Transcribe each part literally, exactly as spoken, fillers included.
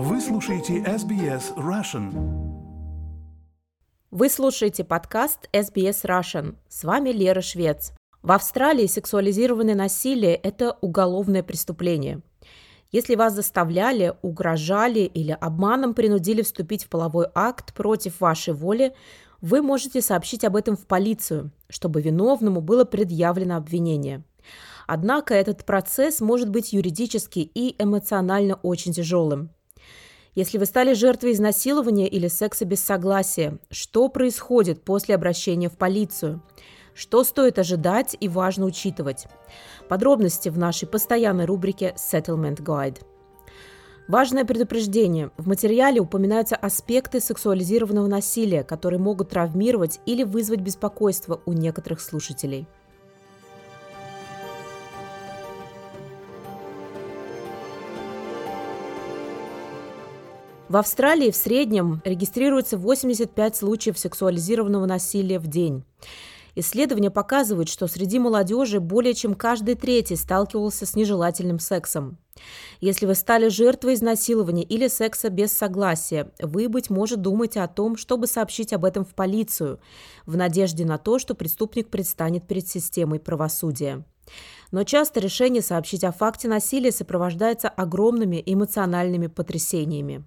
Вы слушаете эс би эс Russian. Вы слушаете подкаст эс би эс Russian. С вами Лера Швец. В Австралии сексуализированное насилие – это уголовное преступление. Если вас заставляли, угрожали или обманом принудили вступить в половой акт против вашей воли, вы можете сообщить об этом в полицию, чтобы виновному было предъявлено обвинение. Однако этот процесс может быть юридически и эмоционально очень тяжелым. Если вы стали жертвой изнасилования или секса без согласия, что происходит после обращения в полицию? Что стоит ожидать и важно учитывать? Подробности в нашей постоянной рубрике Settlement Guide. Важное предупреждение. В материале упоминаются аспекты сексуализированного насилия, которые могут травмировать или вызвать беспокойство у некоторых слушателей. В Австралии в среднем регистрируется восемьдесят пять случаев сексуализированного насилия в день. Исследования показывают, что среди молодежи более чем каждый третий сталкивался с нежелательным сексом. Если вы стали жертвой изнасилования или секса без согласия, вы, быть может, думаете о том, чтобы сообщить об этом в полицию, в надежде на то, что преступник предстанет перед системой правосудия. Но часто решение сообщить о факте насилия сопровождается огромными эмоциональными потрясениями.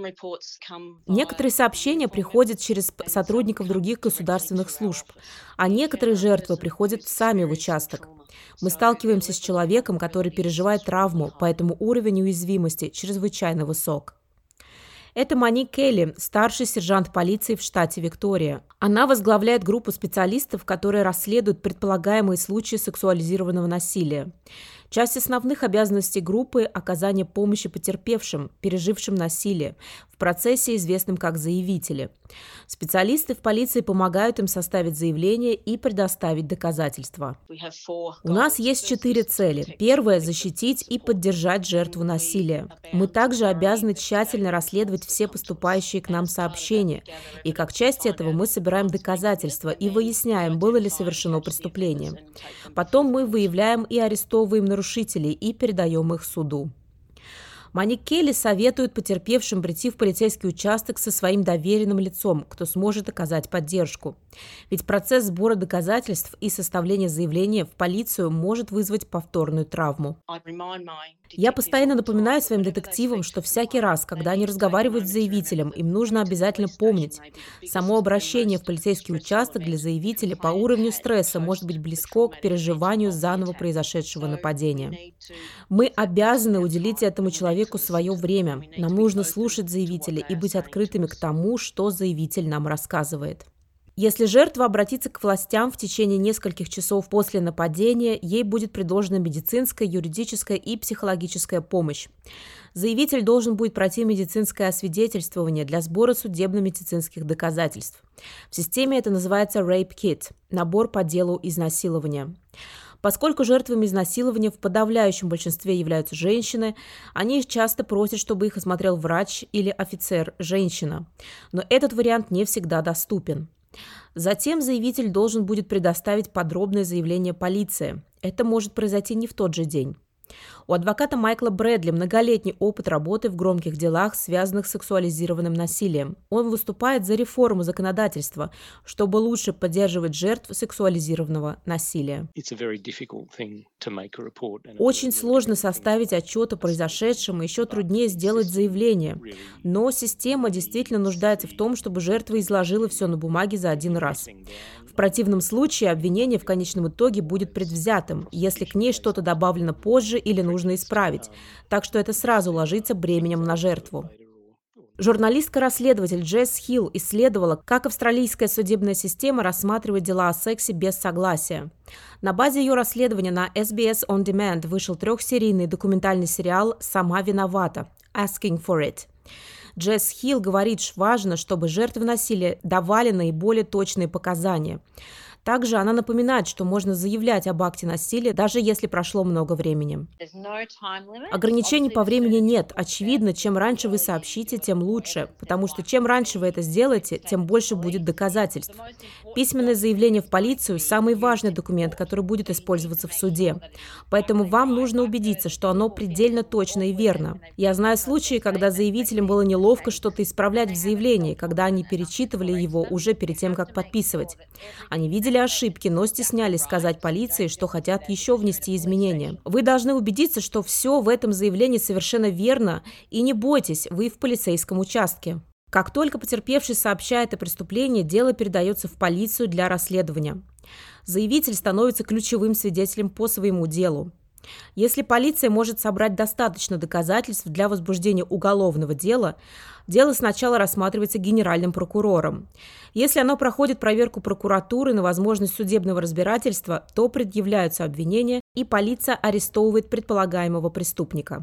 Некоторые сообщения приходят через сотрудников других государственных служб, а некоторые жертвы приходят сами в участок. Мы сталкиваемся с человеком, который переживает травму, поэтому уровень уязвимости чрезвычайно высок. Это Моник Келли, старший сержант полиции в штате Виктория. Она возглавляет группу специалистов, которые расследуют предполагаемые случаи сексуализированного насилия. Часть основных обязанностей группы – оказание помощи потерпевшим, пережившим насилие, в процессе, известном как заявители. Специалисты в полиции помогают им составить заявление и предоставить доказательства. У нас есть четыре цели. Первая – защитить и поддержать жертву насилия. Мы также обязаны тщательно расследовать все поступающие к нам сообщения, и как часть этого мы собираем доказательства и выясняем, было ли совершено преступление. Потом мы выявляем и арестовываем нарушителей и передаем их суду. Моник Келли советует потерпевшим прийти в полицейский участок со своим доверенным лицом, кто сможет оказать поддержку. Ведь процесс сбора доказательств и составления заявления в полицию может вызвать повторную травму. Я постоянно напоминаю своим детективам, что всякий раз, когда они разговаривают с заявителем, им нужно обязательно помнить: само обращение в полицейский участок для заявителя по уровню стресса может быть близко к переживанию заново произошедшего нападения. Мы обязаны уделить этому человеку свое время. Нам нужно слушать заявителя и быть открытыми к тому, что заявитель нам рассказывает. Если жертва обратится к властям в течение нескольких часов после нападения, ей будет предложена медицинская, юридическая и психологическая помощь. Заявитель должен будет пройти медицинское освидетельствование для сбора судебно-медицинских доказательств. В системе это называется Rape Kit – набор по делу изнасилования. Поскольку жертвами изнасилования в подавляющем большинстве являются женщины, они часто просят, чтобы их осмотрел врач или офицер – женщина. Но этот вариант не всегда доступен. Затем заявитель должен будет предоставить подробное заявление полиции. Это может произойти не в тот же день. У адвоката Майкла Брэдли многолетний опыт работы в громких делах, связанных с сексуализированным насилием. Он выступает за реформу законодательства, чтобы лучше поддерживать жертв сексуализированного насилия. Очень сложно составить отчет о произошедшем, и еще труднее сделать заявление. Но система действительно нуждается в том, чтобы жертва изложила все на бумаге за один раз. В противном случае обвинение в конечном итоге будет предвзятым, если к ней что-то добавлено позже или нужно исправить, так что это сразу ложится бременем на жертву. Журналистка-расследователь Джесс Хилл исследовала, как австралийская судебная система рассматривает дела о сексе без согласия. На базе ее расследования на эс би эс On Demand вышел трехсерийный документальный сериал «Сама виновата» – Asking for It. Джесс Хилл говорит, что важно, чтобы жертвы насилия давали наиболее точные показания. Также она напоминает, что можно заявлять об акте насилия, даже если прошло много времени. Ограничений по времени нет. Очевидно, чем раньше вы сообщите, тем лучше, потому что чем раньше вы это сделаете, тем больше будет доказательств. Письменное заявление в полицию – самый важный документ, который будет использоваться в суде. Поэтому вам нужно убедиться, что оно предельно точно и верно. Я знаю случаи, когда заявителям было неловко что-то исправлять в заявлении, когда они перечитывали его уже перед тем, как подписывать. Они видели ошибки, но стеснялись сказать полиции, что хотят еще внести изменения. Вы должны убедиться, что все в этом заявлении совершенно верно, и не бойтесь, вы в полицейском участке. Как только потерпевший сообщает о преступлении, дело передается в полицию для расследования. Заявитель становится ключевым свидетелем по своему делу. Если полиция может собрать достаточно доказательств для возбуждения уголовного дела, дело сначала рассматривается генеральным прокурором. Если оно проходит проверку прокуратуры на возможность судебного разбирательства, то предъявляются обвинения, и полиция арестовывает предполагаемого преступника.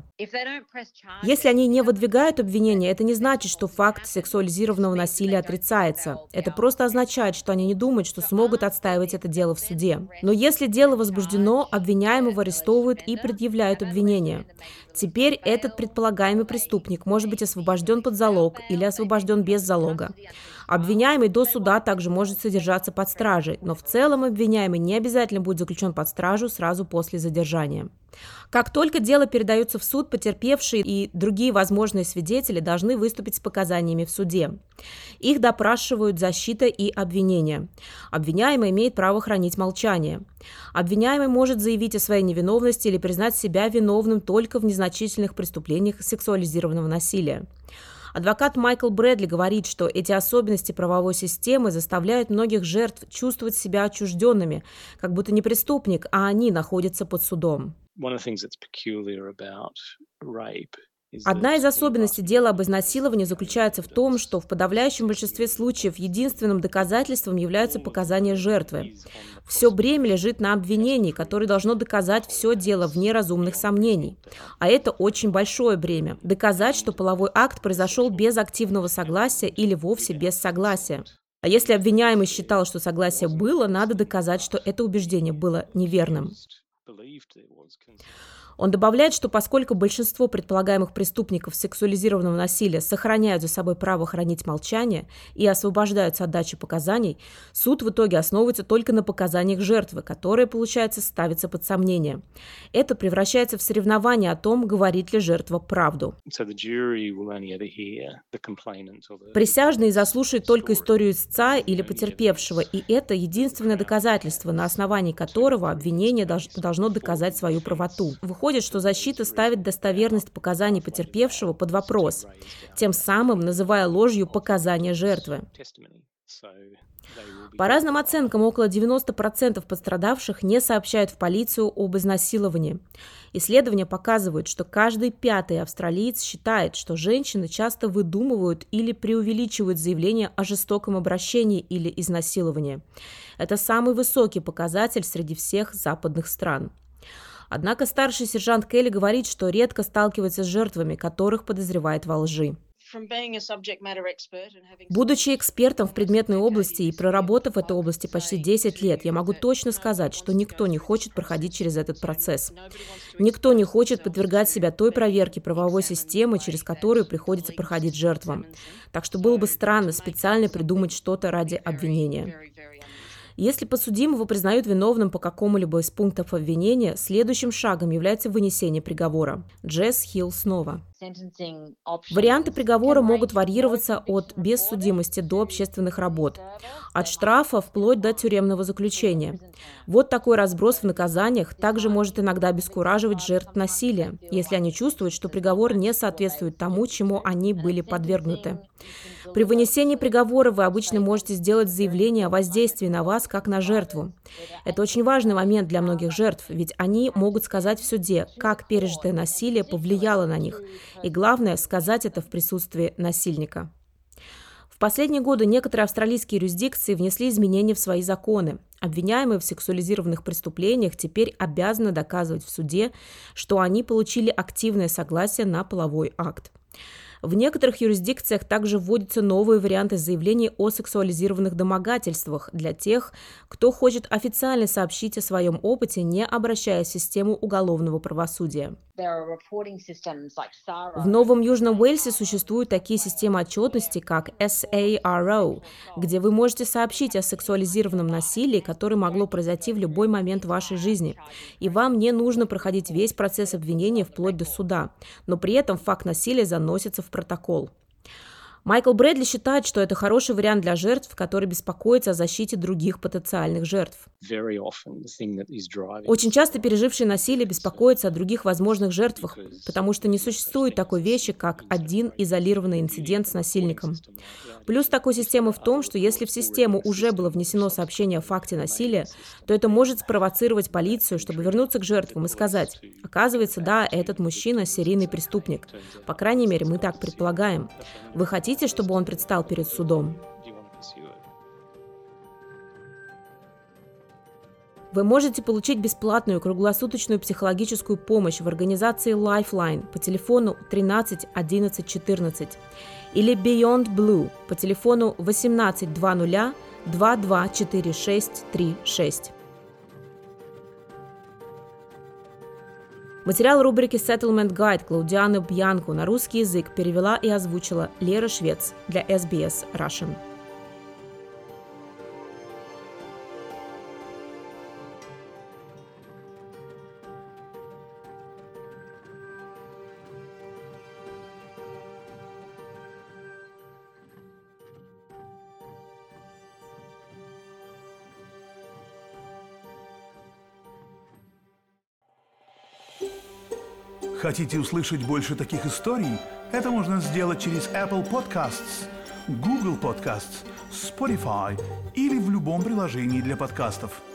Если они не выдвигают обвинения, это не значит, что факт сексуализированного насилия отрицается. Это просто означает, что они не думают, что смогут отстаивать это дело в суде. Но если дело возбуждено, обвиняемого арестовывают и предъявляют обвинения. Теперь этот предполагаемый преступник может быть освобожден под залог или освобожден без залога. Обвиняемый до суда также может содержаться под стражей, но в целом обвиняемый не обязательно будет заключен под стражу сразу после задержания. Как только дело передается в суд, потерпевшие и другие возможные свидетели должны выступить с показаниями в суде. Их допрашивают защита и обвинение. Обвиняемый имеет право хранить молчание. Обвиняемый может заявить о своей невиновности или признать себя виновным только в незначительных преступлениях сексуализированного насилия. Адвокат Майкл Брэдли говорит, что эти особенности правовой системы заставляют многих жертв чувствовать себя отчужденными, как будто не преступник, а они находятся под судом. Одна из особенностей дела об изнасиловании заключается в том, что в подавляющем большинстве случаев единственным доказательством являются показания жертвы. Все бремя лежит на обвинении, которое должно доказать все дело вне разумных сомнений. А это очень большое бремя – доказать, что половой акт произошел без активного согласия или вовсе без согласия. А если обвиняемый считал, что согласие было, надо доказать, что это убеждение было неверным. Он добавляет, что поскольку большинство предполагаемых преступников сексуализированного насилия сохраняют за собой право хранить молчание и освобождаются от дачи показаний, суд в итоге основывается только на показаниях жертвы, которые, получается, ставятся под сомнение. Это превращается в соревнование о том, говорит ли жертва правду. Присяжные заслушают только историю истца или потерпевшего, и это единственное доказательство, на основании которого обвинение должно доказать свою правоту. Выходит, что защита ставит достоверность показаний потерпевшего под вопрос, тем самым называя ложью показания жертвы. По разным оценкам, около девяноста процентов пострадавших не сообщают в полицию об изнасиловании. Исследования показывают, что каждый пятый австралиец считает, что женщины часто выдумывают или преувеличивают заявления о жестоком обращении или изнасиловании. Это самый высокий показатель среди всех западных стран. Однако старший сержант Келли говорит, что редко сталкивается с жертвами, которых подозревает во лжи. Будучи экспертом в предметной области и проработав в этой области почти десять лет, я могу точно сказать, что никто не хочет проходить через этот процесс. Никто не хочет подвергать себя той проверке правовой системы, через которую приходится проходить жертвам. Так что было бы странно специально придумать что-то ради обвинения. Если подсудимого признают виновным по какому-либо из пунктов обвинения, следующим шагом является вынесение приговора. Джесс Хилл снова. Варианты приговора могут варьироваться от без судимости до общественных работ, от штрафа вплоть до тюремного заключения. Вот такой разброс в наказаниях также может иногда обескураживать жертв насилия, если они чувствуют, что приговор не соответствует тому, чему они были подвергнуты. При вынесении приговора вы обычно можете сделать заявление о воздействии на вас как на жертву. Это очень важный момент для многих жертв, ведь они могут сказать в суде, как пережитое насилие повлияло на них. И главное, сказать это в присутствии насильника. В последние годы некоторые австралийские юрисдикции внесли изменения в свои законы. Обвиняемые в сексуализированных преступлениях теперь обязаны доказывать в суде, что они получили активное согласие на половой акт. В некоторых юрисдикциях также вводятся новые варианты заявлений о сексуализированных домогательствах для тех, кто хочет официально сообщить о своем опыте, не обращаясь в систему уголовного правосудия. В Новом Южном Уэльсе существуют такие системы отчетности, как эс эй ар о, где вы можете сообщить о сексуализированном насилии, которое могло произойти в любой момент вашей жизни. И вам не нужно проходить весь процесс обвинения вплоть до суда, но при этом факт насилия заносится в протокол. Майкл Брэдли считает, что это хороший вариант для жертв, которые беспокоятся о защите других потенциальных жертв. Очень часто пережившие насилие беспокоятся о других возможных жертвах, потому что не существует такой вещи, как один изолированный инцидент с насильником. Плюс такой системы в том, что если в систему уже было внесено сообщение о факте насилия, то это может спровоцировать полицию, чтобы вернуться к жертвам и сказать: оказывается, да, этот мужчина серийный преступник. По крайней мере, мы так предполагаем. Вы хотите, чтобы он предстал перед судом? Вы можете получить бесплатную круглосуточную психологическую помощь в организации Lifeline по телефону тринадцать одиннадцать четырнадцать или Beyond Blue по телефону восемнадцать двадцать два два четыре шесть три шесть. Материал рубрики Settlement Guide Клаудианы Бьянку на русский язык перевела и озвучила Лера Швец для эс би эс Russian. Хотите услышать больше таких историй? Это можно сделать через Apple Podcasts, Google Podcasts, Spotify или в любом приложении для подкастов.